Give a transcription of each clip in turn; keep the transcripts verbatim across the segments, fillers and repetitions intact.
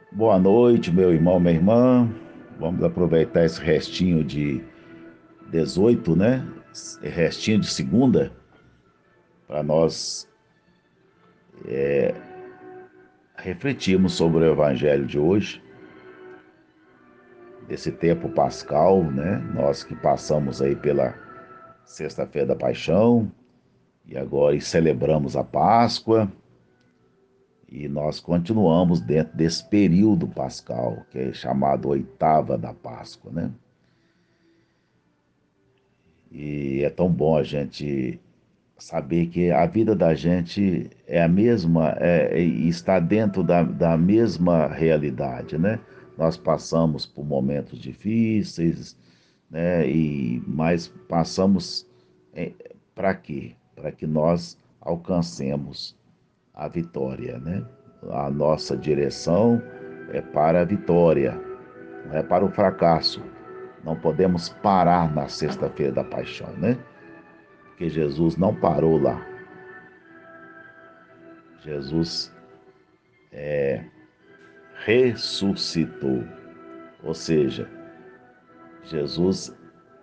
Boa noite, meu irmão, minha irmã. Vamos aproveitar esse restinho de dezoito, né? Esse restinho de segunda, para nós refletirmos sobre o evangelho de hoje, desse tempo pascal, né? Nós que passamos aí pela Sexta-feira da Paixão e agora e celebramos a Páscoa e nós continuamos dentro desse período pascal, que é chamado oitava da Páscoa, né? E é tão bom a gente saber que a vida da gente é a mesma, é, é- e está dentro da, da mesma realidade, né? Nós passamos por momentos difíceis, né? E, mas passamos para quê? Para que nós alcancemos a vitória, né? A nossa direção é para a vitória, não é para o fracasso. Não podemos parar na sexta-feira da paixão, né? Porque Jesus não parou lá. Jesus ressuscitou. Ou seja, Jesus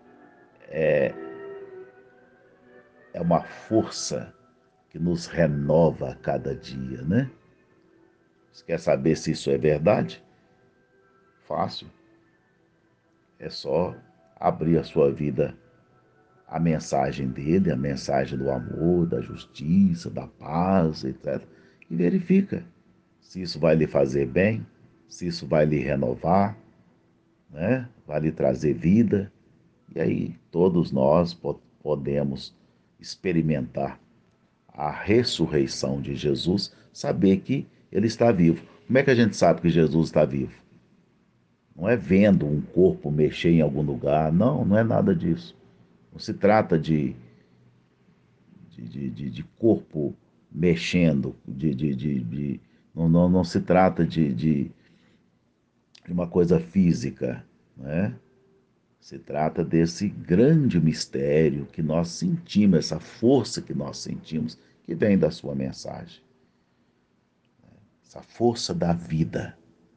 é uma força que nos renova a cada dia, né? Você quer saber se isso é verdade? Fácil. É só abrir a sua vida à mensagem dele, a mensagem do amor, da justiça, da paz, etcétera. E verifica se isso vai lhe fazer bem, se isso vai lhe renovar, né? Vai lhe trazer vida. E aí todos nós po- podemos experimentar a ressurreição de Jesus, saber que ele está vivo. Como é que a gente sabe que Jesus está vivo? Não é vendo um corpo mexer em algum lugar, não, não é nada disso. Não se trata de, de, de, de corpo mexendo, de, de, de, de não, não, não se trata de, de uma coisa física, né? Se trata desse grande mistério que nós sentimos, essa força que nós sentimos, que vem da sua mensagem, essa força da vida.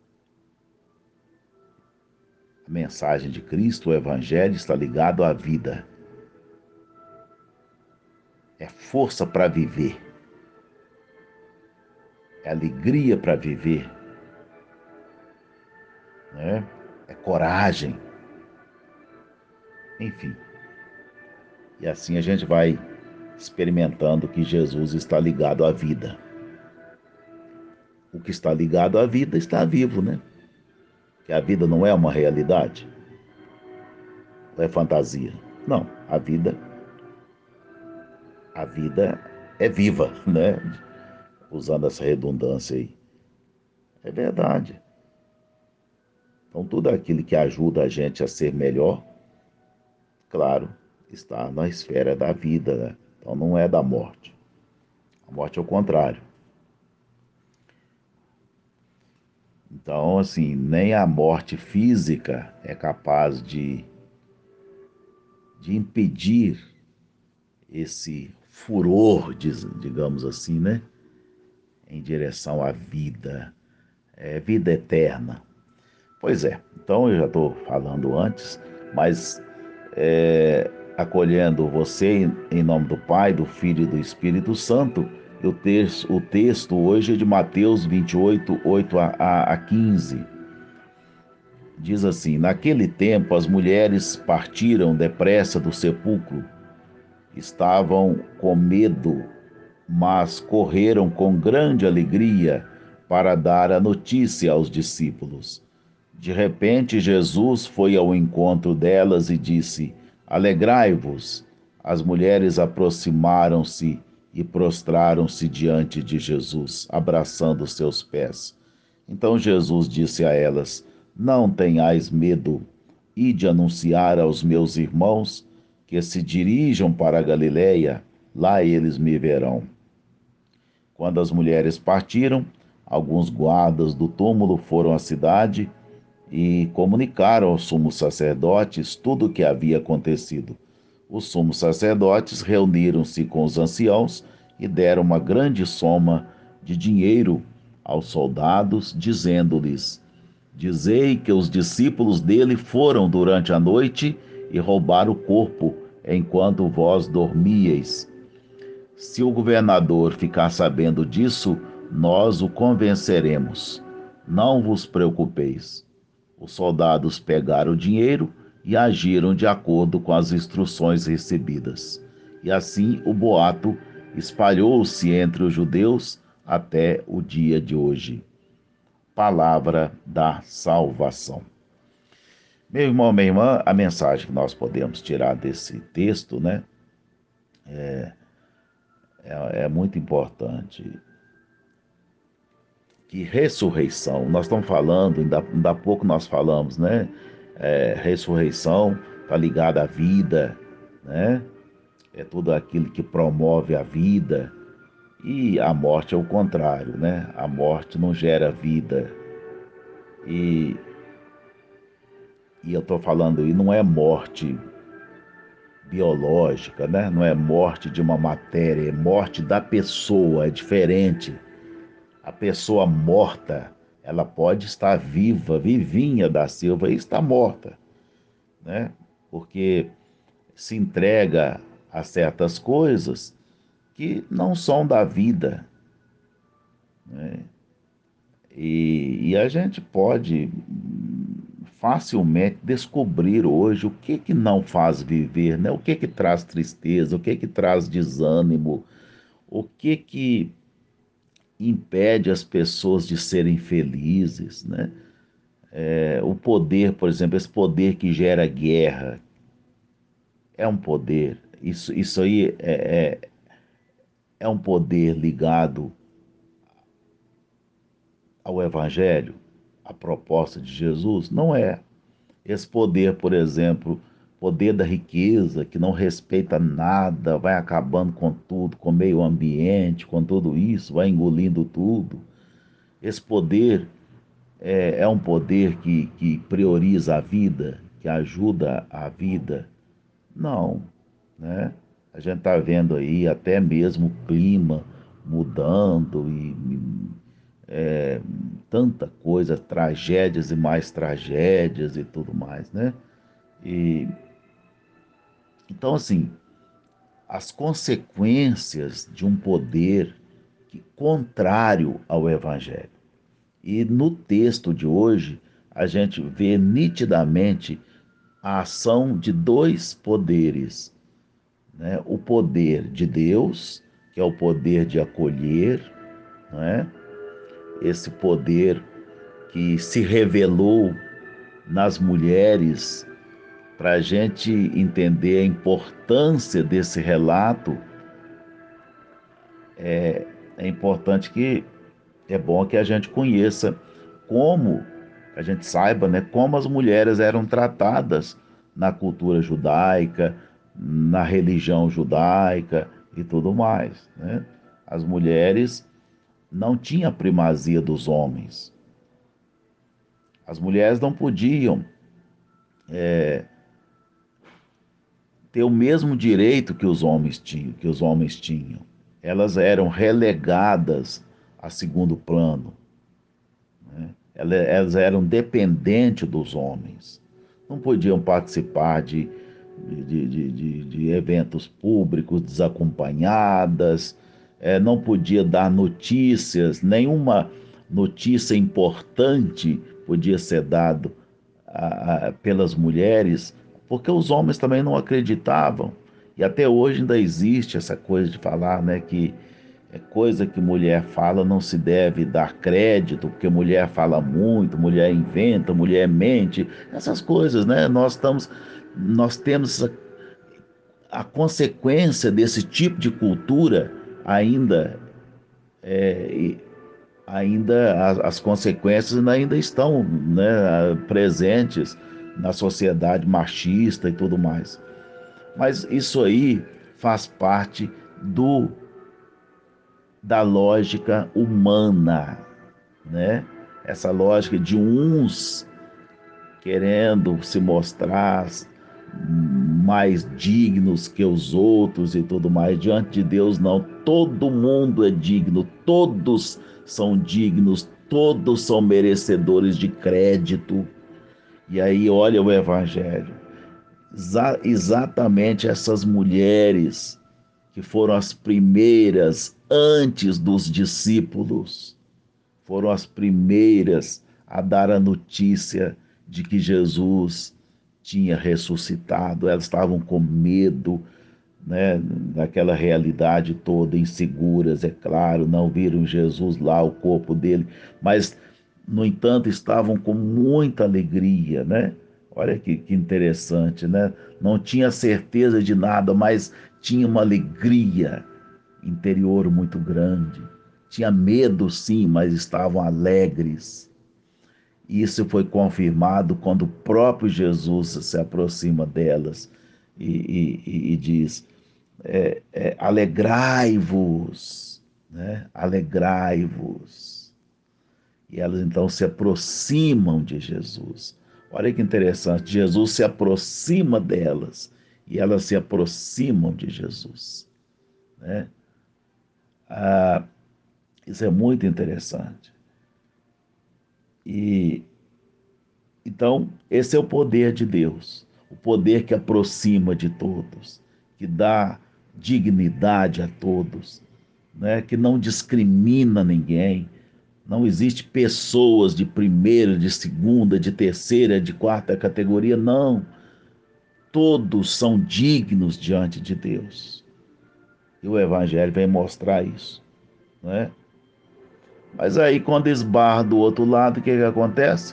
A mensagem de Cristo, o Evangelho, está ligado à vida. É força para viver, é alegria para viver, né? É coragem, enfim. E assim a gente vai experimentando que Jesus está ligado à vida. O que está ligado à vida está vivo, né? Que a vida não é uma realidade, não é fantasia. Não, a vida, a vida é viva, né? Usando essa redundância aí. É verdade. Então tudo aquilo que ajuda a gente a ser melhor, claro, está na esfera da vida, né? Então não é da morte. A morte é o contrário. Então, assim, nem a morte física é capaz de, de impedir esse furor, digamos assim, né? Em direção à vida, é, vida eterna. Pois é, então eu já estou falando antes, mas é, acolhendo você em, em nome do Pai, do Filho e do Espírito Santo, eu texto, o texto hoje é de Mateus vinte e oito, oito a, a, a quinze. Diz assim: naquele tempo as mulheres partiram depressa do sepulcro. Estavam com medo, mas correram com grande alegria para dar a notícia aos discípulos. De repente, Jesus foi ao encontro delas e disse: alegrai-vos. As mulheres aproximaram-se e prostraram-se diante de Jesus, abraçando seus pés. Então Jesus disse a elas: não tenhais medo, ide anunciar aos meus irmãos que se dirijam para a Galiléia, lá eles me verão. Quando as mulheres partiram, alguns guardas do túmulo foram à cidade e comunicaram aos sumos sacerdotes tudo o que havia acontecido. Os sumos sacerdotes reuniram-se com os anciãos e deram uma grande soma de dinheiro aos soldados, dizendo-lhes: Dizei que os discípulos dele foram durante a noite e roubaram o corpo, enquanto vós dormíeis. Se o governador ficar sabendo disso, nós o convenceremos. Não vos preocupeis. Os soldados pegaram o dinheiro e agiram de acordo com as instruções recebidas. E assim o boato espalhou-se entre os judeus até o dia de hoje. Palavra da salvação. Meu irmão, minha irmã, a mensagem que nós podemos tirar desse texto, né, é, é muito importante. Que ressurreição, nós estamos falando, ainda, ainda há pouco nós falamos, né? É, ressurreição está ligada à vida, né? É tudo aquilo que promove a vida. E a morte é o contrário, né? A morte não gera vida. E, e eu estou falando, e não é morte biológica, né? Não é morte de uma matéria, é morte da pessoa, é diferente. A pessoa morta, ela pode estar viva, vivinha da Silva, e está morta, né? Porque se entrega a certas coisas que não são da vida, né? E, e a gente pode facilmente descobrir hoje o que que não faz viver, né? O que que traz tristeza, o que que traz desânimo, o que que impede as pessoas de serem felizes, né? É, o poder, por exemplo, esse poder que gera guerra, é um poder. Isso, isso aí é, é, é um poder ligado ao Evangelho, à proposta de Jesus? Não é. Esse poder, por exemplo, poder da riqueza, que não respeita nada, vai acabando com tudo, com o meio ambiente, com tudo isso, vai engolindo tudo. Esse poder é, é um poder que, que prioriza a vida, que ajuda a vida. Não, né? A gente está vendo aí até mesmo o clima mudando e é, tanta coisa, tragédias e mais tragédias e tudo mais, né? E então assim, as consequências de um poder que, contrário ao Evangelho. E no texto de hoje, a gente vê nitidamente a ação de dois poderes, né? O poder de Deus, que é o poder de acolher, né? Esse poder que se revelou nas mulheres, para a gente entender a importância desse relato, é importante que é bom que a gente conheça como, a gente saiba, né, como as mulheres eram tratadas na cultura judaica, na religião judaica e tudo mais, né? As mulheres não tinham a primazia dos homens. As mulheres não podiam ter o mesmo direito que os homens tinham, que os homens tinham. Elas eram relegadas a segundo plano. Elas eram dependentes dos homens. Não podiam participar de, de, de, de, de eventos públicos desacompanhadas, é, não podia dar notícias, nenhuma notícia importante podia ser dada a, a, pelas mulheres, porque os homens também não acreditavam. E até hoje ainda existe essa coisa de falar, né, que é coisa que mulher fala não se deve dar crédito, porque mulher fala muito, mulher inventa, mulher mente, essas coisas, né? Nós estamos, nós temos a, a consequência desse tipo de cultura ainda, é, ainda as, as consequências ainda estão, né, presentes na sociedade machista e tudo mais. Mas isso aí faz parte do da lógica humana, né? Essa lógica de uns querendo se mostrar mais dignos que os outros e tudo mais. Diante de Deus, não. Todo mundo é digno, todos são dignos, todos são merecedores de crédito. E aí, olha o Evangelho. Exa exatamente essas mulheres que foram as primeiras antes dos discípulos, foram as primeiras a dar a notícia de que Jesus tinha ressuscitado. Elas estavam com medo, né, daquela realidade toda, inseguras, é claro, não viram Jesus lá, o corpo dele, mas, no entanto, estavam com muita alegria, né? Olha que, que interessante, né? Não tinha certeza de nada, mas tinha uma alegria interior muito grande. Tinha medo, sim, mas estavam alegres. Isso foi confirmado quando o próprio Jesus se aproxima delas e, e, e diz: é, é, alegrai-vos, né? Alegrai-vos. E elas então se aproximam de Jesus. Olha que interessante, Jesus se aproxima delas e elas se aproximam de Jesus, né? Ah, isso é muito interessante. E então, esse é o poder de Deus, o poder que aproxima de todos, que dá dignidade a todos, né? Que não discrimina ninguém. Não existe pessoas de primeira, de segunda, de terceira, de quarta categoria, não. Todos são dignos diante de Deus. E o Evangelho vem mostrar isso, né? Mas aí, quando esbarra do outro lado, o que, que acontece?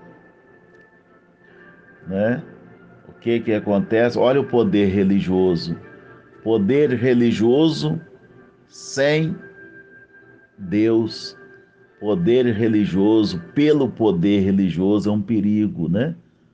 Né? O que, que acontece? Olha o poder religioso. Poder religioso sem Deus. Poder religioso pelo poder religioso é um perigo, né?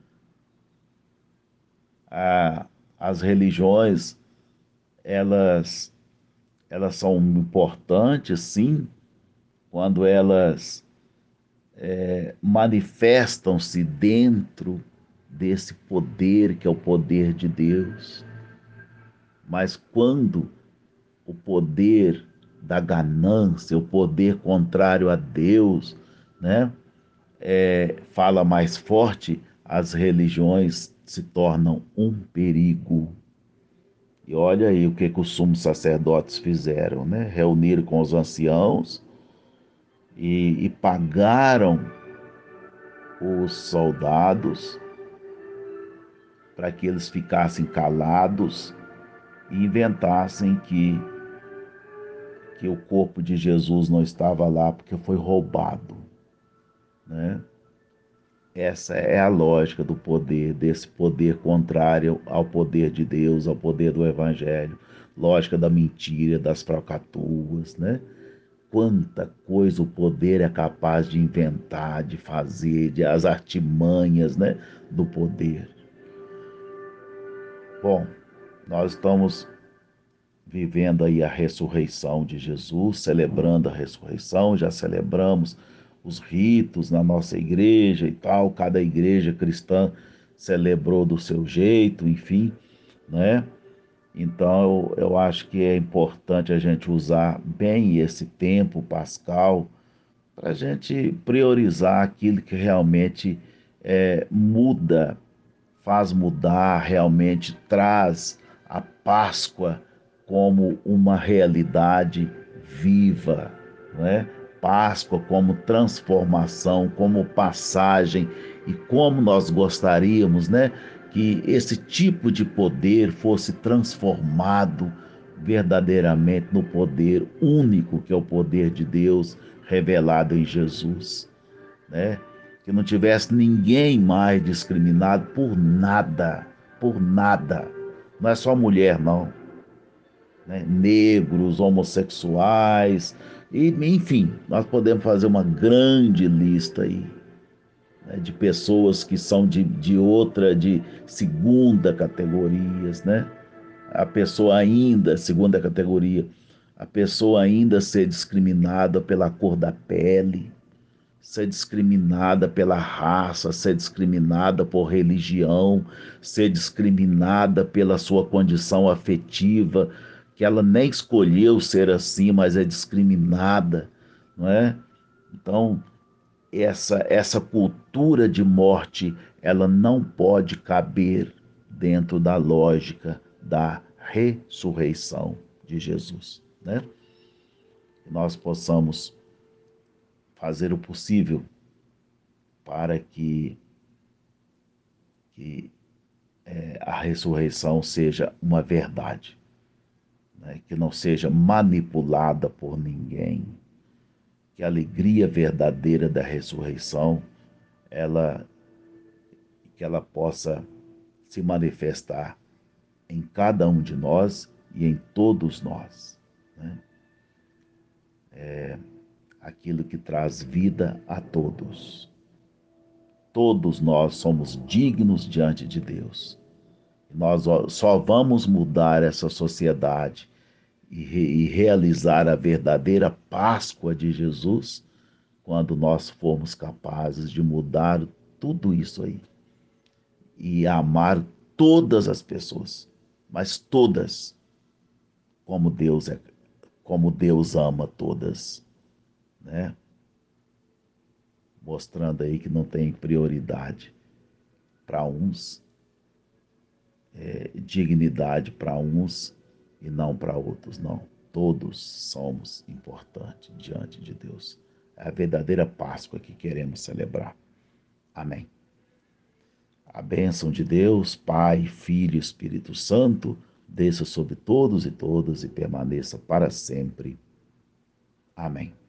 A, as religiões, elas, elas são importantes, sim, quando elas é, manifestam-se dentro desse poder que é o poder de Deus. Mas quando o poder da ganância, o poder contrário a Deus, né, é, fala mais forte, as religiões se tornam um perigo. E olha aí o que, que os sumos sacerdotes fizeram, né? Reuniram com os anciãos e, e pagaram os soldados para que eles ficassem calados e inventassem que, que o corpo de Jesus não estava lá porque foi roubado, né? Essa é a lógica do poder, desse poder contrário ao poder de Deus, ao poder do Evangelho, lógica da mentira, das falcatruas, né? Quanta coisa o poder é capaz de inventar, de fazer, de, as artimanhas, né, do poder. Bom, nós estamos vivendo aí a ressurreição de Jesus, celebrando a ressurreição, já celebramos os ritos na nossa igreja e tal, cada igreja cristã celebrou do seu jeito, enfim, né? Então eu, eu acho que é importante a gente usar bem esse tempo pascal para a gente priorizar aquilo que realmente é, muda, faz mudar, realmente traz a Páscoa como uma realidade viva, né? Páscoa como transformação, como passagem e como nós gostaríamos, né, que esse tipo de poder fosse transformado verdadeiramente no poder único que é o poder de Deus revelado em Jesus, né? Que não tivesse ninguém mais discriminado por nada, por nada. Não é só mulher, não, né? Negros, homossexuais, e, enfim, nós podemos fazer uma grande lista aí, né, de pessoas que são de, de outra, de segunda categorias, né? A pessoa ainda, segunda categoria, a pessoa ainda ser discriminada pela cor da pele, ser discriminada pela raça, ser discriminada por religião, ser discriminada pela sua condição afetiva, que ela nem escolheu ser assim, mas é discriminada, não é? Então, essa, essa cultura de morte, ela não pode caber dentro da lógica da ressurreição de Jesus, né? Que nós possamos fazer o possível para que, que é, a ressurreição seja uma verdade, né? Que não seja manipulada por ninguém, que a alegria verdadeira da ressurreição, ela, que ela possa se manifestar em cada um de nós e em todos nós, né? É aquilo que traz vida a todos. Todos nós somos dignos diante de Deus. Nós só vamos mudar essa sociedade e, re e realizar a verdadeira Páscoa de Jesus quando nós formos capazes de mudar tudo isso aí e amar todas as pessoas, mas todas como Deus é, como Deus ama todas, né? Mostrando aí que não tem prioridade para uns, é, dignidade para uns e não para outros, não. Todos somos importantes diante de Deus. É a verdadeira Páscoa que queremos celebrar. Amém. A bênção de Deus, Pai, Filho e Espírito Santo, desça sobre todos e todas e permaneça para sempre. Amém.